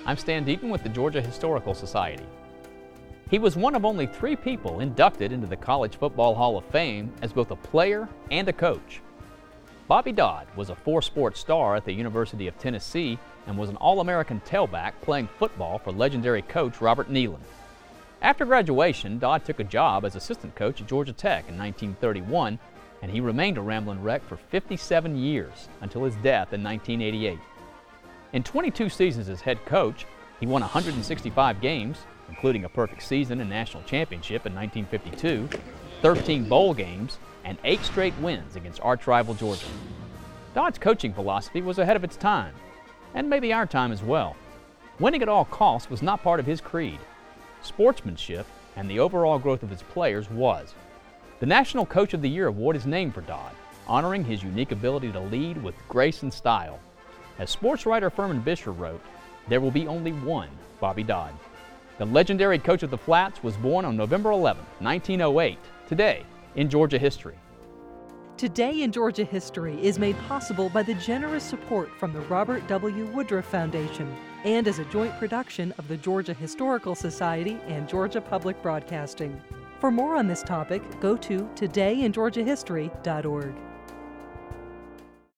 I'm Stan Deaton with the Georgia Historical Society. He was one of only 3 people inducted into the College Football Hall of Fame as both a player and a coach. Bobby Dodd was a 4-sport star at the University of Tennessee and was an All-American tailback playing football for legendary coach Robert Neyland. After graduation, Dodd took a job as assistant coach at Georgia Tech in 1931, and he remained a Ramblin' Wreck for 57 years until his death in 1988. In 22 seasons as head coach, he won 165 games, including a perfect season and national championship in 1952, 13 bowl games, and 8 straight wins against arch-rival Georgia. Dodd's coaching philosophy was ahead of its time, and maybe our time as well. Winning at all costs was not part of his creed. Sportsmanship and the overall growth of his players was. The National Coach of the Year award is named for Dodd, honoring his unique ability to lead with grace and style. As sports writer Furman Bisher wrote, there will be only one Bobby Dodd. The legendary coach of the Flats was born on November 11, 1908, today in Georgia history. Today in Georgia History is made possible by the generous support from the Robert W. Woodruff Foundation and as a joint production of the Georgia Historical Society and Georgia Public Broadcasting. For more on this topic, go to todayingeorgiahistory.org.